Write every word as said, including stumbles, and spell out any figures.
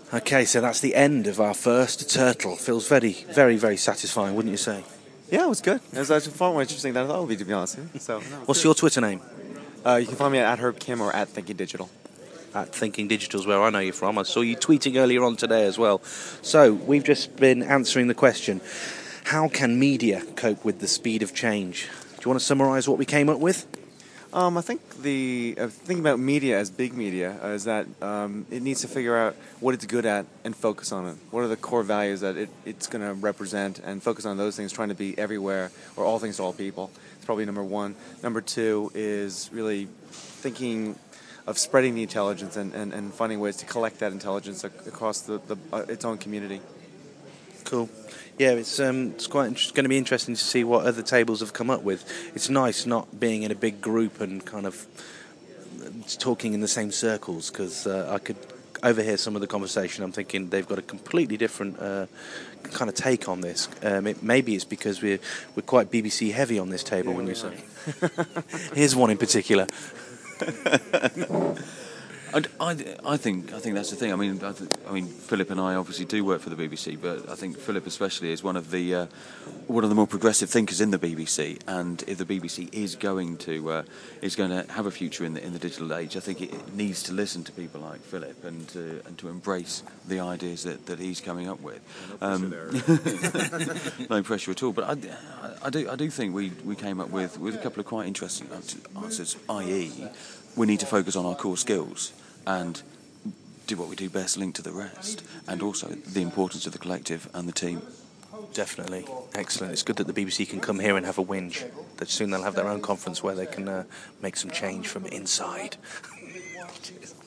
Okay, so that's the end of our first turtle. Feels very, very, very satisfying, wouldn't you say? Yeah, it was good. It was actually far more interesting than I thought it would be, to be honest. So, no, What's your Twitter name? Uh, you can find me at Herb Kim or at Thinking Digital. At Thinking Digital's where I know you from. I saw you tweeting earlier on today as well. So, we've just been answering the question, how can media cope with the speed of change? Do you want to summarise what we came up with? Um, I think the uh, thing about media as big media uh, is that um, it needs to figure out what it's good at and focus on it. What are the core values that it, it's going to represent and focus on those things, trying to be everywhere or all things to all people. It's probably number one. Number two is really thinking of spreading the intelligence and, and, and finding ways to collect that intelligence ac- across the, the uh, its own community. Cool. Yeah, it's um, it's quite inter- going to be interesting to see what other tables have come up with. It's nice not being in a big group and kind of talking in the same circles, because uh, I could overhear some of the conversation. I'm thinking they've got a completely different uh, kind of take on this. Um, it, maybe it's because we're we're quite B B C heavy on this table. Yeah, when you we say, here's one in particular. I, I, I think I think that's the thing. I mean, I, th- I mean, Philip and I obviously do work for the B B C, but I think Philip especially is one of the uh, one of the more progressive thinkers in the B B C. And if the B B C is going to uh, is going to have a future in the in the digital age, I think it needs to listen to people like Philip and to and to embrace the ideas that, that he's coming up with. No pressure Um, there. no pressure at all. But I, I do I do think we, we came up with, with a couple of quite interesting answers. that is, we need to focus on our core skills and do what we do best, link to the rest, and also the importance of the collective and the team. Definitely. Excellent. It's good that the B B C can come here and have a whinge. That soon they'll have their own conference where they can uh, make some change from inside. Cheers.